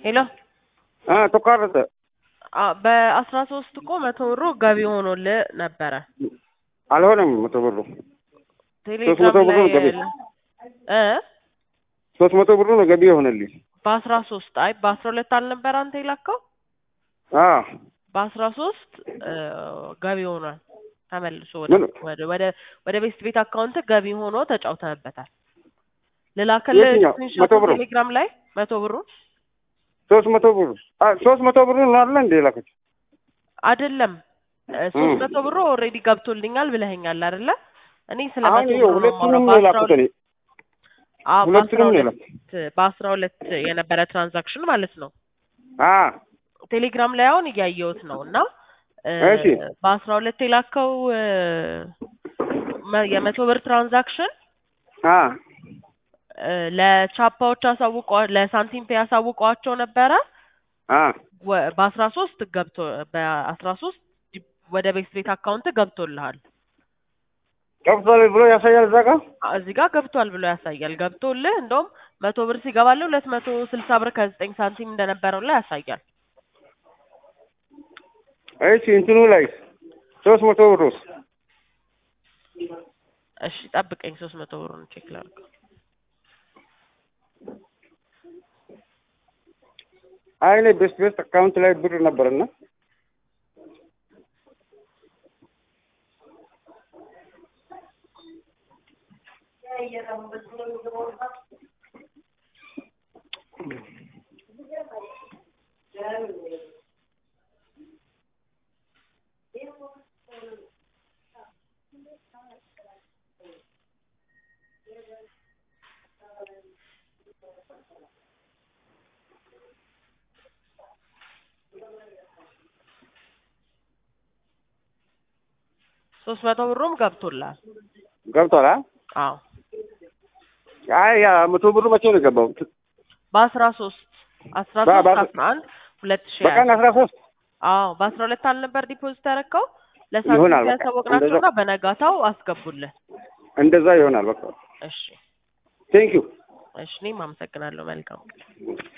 ሄሎ ተቋረጠ። በ13 እኮ 100 ብሩ ገቢ ሆኖልህ ነበረ። አልሆነም 100 ብሩ ቴሌግራም ላይ 300 ብሩ ነው ገቢ ሆነልኝ። በ13 አይ በ12 አልነበረ አንተ የላከው? በ13 ገቢ ሆኗል። ተመልሶ ወደ ቤት አካውንት ገቢ ሆኖ ተጫውተህበታል። ልላክልህ ስክሪንሾት ቴሌግራም ላይ 100 ብሩ 300 ብሩ 300 ብሩ ነው አይደል እንዴ ላከች? አይደለም 300 ብሩ ኦሬዲ ገብቶልኛል ብለኸኛል አይደለ? እኔ ስለ 100 ብሩ ሁለቱንም ነው ላኩት። እኔ ሁለቱንም ነው ላኩት። በ12 የነበረ ትራንዛክሽን ማለት ነው። ቴሌግራም ላይ አሁን እያየሁት ነው እና እሺ በ12 የላከው የ100 ብር ትራንዛክሽን ለቻፓዎች ለሳንቲም ፔ ያሳውቀዋቸው ነበረ። በ13 ገብቶ በ13 ወደ ቤት አካውንት ገብቶልሃል። ገብቷል ብሎ ያሳያል። እዚህ ጋር ገብቷል ብሎ ያሳያል። ገብቶልህ እንደውም 100 ብር ሲገባልህ 260 ብር ከ9 ሳንቲም እንደነበረው ላይ ያሳያል። እሺ እንትኑ ላይ 300 ብር እሺ ጠብቀኝ 300 ብሩን ቼክ ላድርግ። አይኔ ቤስት አካውንት ላይ ብር ነበርና ሶስት መቶ ብሩም ገብቷል። አዎ አይ ያ 100 ብሩ መቼ ነው ገባው? በ13 11 2000 በቀን 13 አዎ በ12 አልነበር ዲፖዚት ያደረከው? ለሳንቲም ያሳወቅናቸውና በነጋታው አስገቡልህ። እንደዛ ይሆናል በቃ። እሺ ቴንክ ዩ። እሺ እኔም አመሰግናለሁ። መልካም